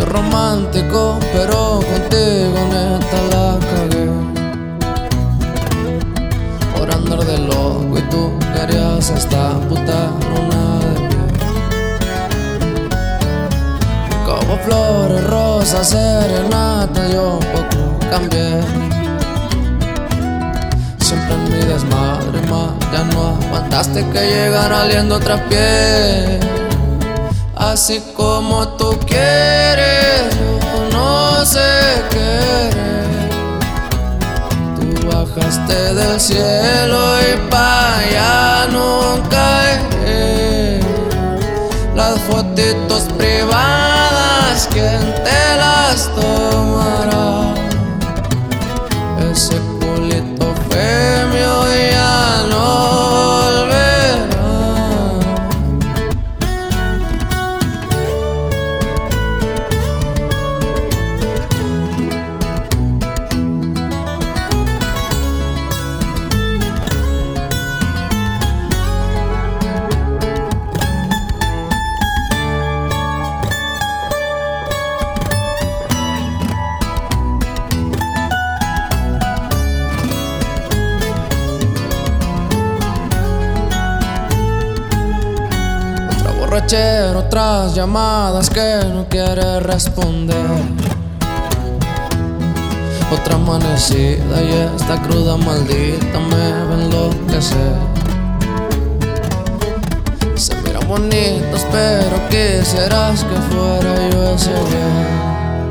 soy romántico, pero contigo neta la cagué. Por andar de loco y tú querías esta puta luna de miel. Como flores, rosas, serenata, yo poco cambié. Siempre en mi desmadre, ya no aguantaste que llegara oliendo otra piel. Así como tú quieres, yo no sé querer. Tú bajaste del cielo y pa' allá nunca iré. Las fotitos privadas, ¿quién te las tomará? Ese culito fue mío y ya no volverá. Borrachero, otras llamadas que no quiere responder. Otra amanecida y esta cruda maldita me va a enloquecer. Se miran bonitos pero quisieras que fuera yo ese bien.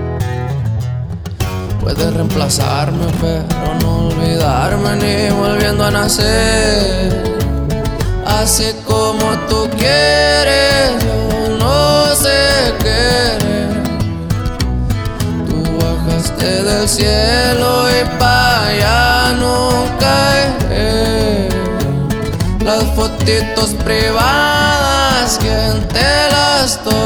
Puedes reemplazarme pero no olvidarme ni volviendo a nacer. Así como tú quieres, yo no sé querer. Tú bajaste del cielo y pa' allá nunca iré. Las fotitos privadas, ¿quién te las toma?